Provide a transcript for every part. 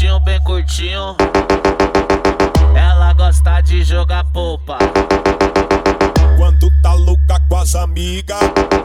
talentinho bem curtinho. Ela gosta de jogar polpa. Quando tá louca com as amigas,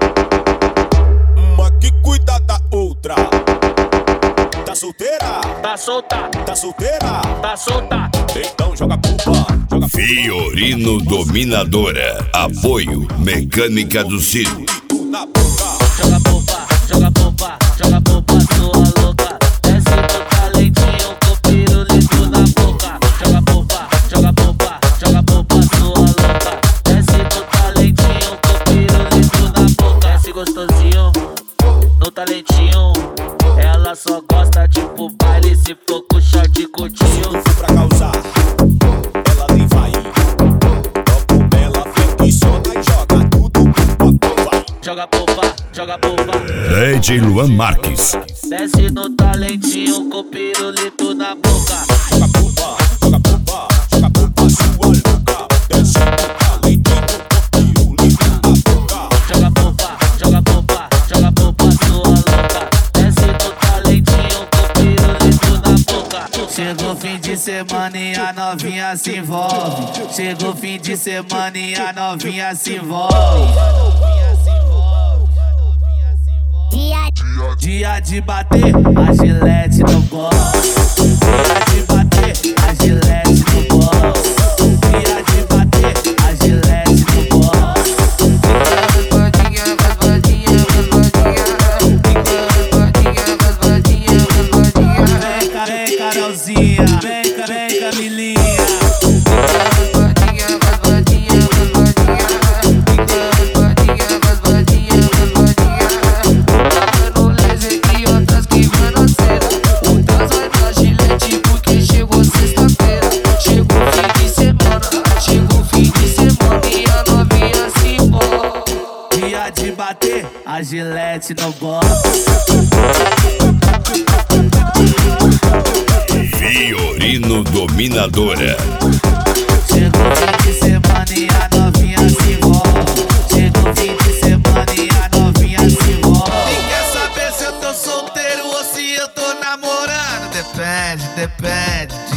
uma que cuida da outra. Tá solteira? Tá solta, Tá solteira? tá solta. Então joga culpa, joga Fiorino Dominadora. Apoio Mecânica do Ciro. na boca. Joga polpa, joga polpa, joga polpa, sua louca. Desce no talentinho com pirulito na boca. Joga polpa, joga polpa, joga polpa, sua louca. Desce no talentinho com pirulito na boca. Desce gostosinho no talentinho. Ela só gosta tipo baile se for com short curtinho. Se pra causar, ela nem vai. Logo ela flexiona e joga tudo pra vai. Joga polpa, joga polpa. DJ Luan Marques. Desce no talentinho com pirulito na boca. Joga culpa, joga culpa, joga culpa, sua louca. Desce no talentinho com pirulito na boca. Joga polpa, joga polpa, joga polpa, sua louca. Desce no talentinho com pirulito na boca. Chegou fim de semana e a novinha se envolve. Chegou fim de semana e a novinha se envolve. Dia de bater, a gilete no bolso. Dia de bater, a gilete no bolso. Dia de bater, a gilete no bolso. Vem Carolzinha, vem Camilinha. De bater a gilete no bolso. Fiorino Dominadora. Chegou fim de semana e a novinha se envolve. Chegou fim de semana e a novinha se envolve. Quem quer saber se eu tô solteiro ou se eu tô namorando? Depende, depende.